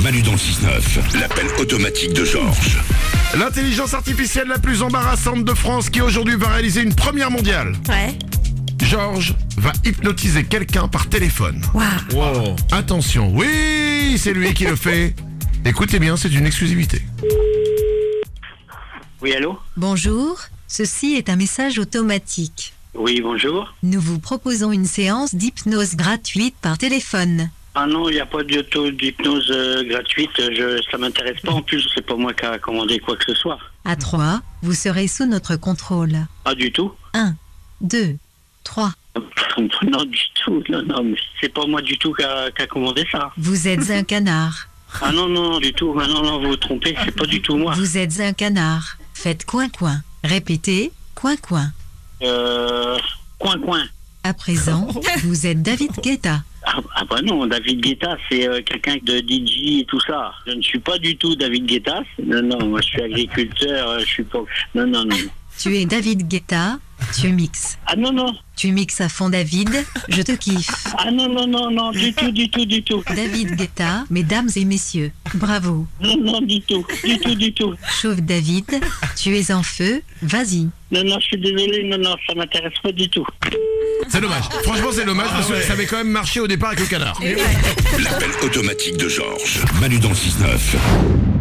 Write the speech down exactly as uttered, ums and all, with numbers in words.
Manu dans le six neuf, l'appel automatique de Georges. L'intelligence artificielle la plus embarrassante de France qui aujourd'hui va réaliser une première mondiale. Ouais. Georges va hypnotiser quelqu'un par téléphone. Waouh. Wow. Attention, oui, c'est lui qui le fait. Écoutez bien, c'est une exclusivité. Oui, allô? Bonjour, ceci est un message automatique. Oui, bonjour. Nous vous proposons une séance d'hypnose gratuite par téléphone. Ah non, il n'y a pas d'auto- d'hypnose euh, gratuite, je, ça m'intéresse pas. En plus, c'est pas moi qui a commandé quoi que ce soit. À trois, vous serez sous notre contrôle. Pas du tout. un, deux, trois. Non, du tout. Non, non, mais c'est pas moi du tout qui a, qui a commandé ça. Vous êtes un canard. Ah non, non, du tout. Ah non, non, vous vous trompez, c'est pas du tout moi. Vous êtes un canard. Faites coin-coin. Répétez, coin-coin. Euh... Coin, coin. À présent, vous êtes David Guetta. Ah, ah bah non, David Guetta, c'est euh, quelqu'un de D J et tout ça. Je ne suis pas du tout David Guetta. Non, non, moi je suis agriculteur, euh, je suis pas... Non, non, non. Tu es David Guetta, tu mixes. Ah non, non. Tu mixes à fond David, je te kiffe. Ah non, non, non, non, du tout, du tout, du tout. David Guetta, mesdames et messieurs, bravo. Non, non, du tout, du tout, du tout. Chauve David, tu es en feu, vas-y. Non, non, je suis désolé, non, non, ça m'intéresse pas du tout. C'est dommage. Franchement, c'est dommage parce que ça avait quand même marché au départ avec le canard. L'appel automatique de Georges. Manu dans le six neuf.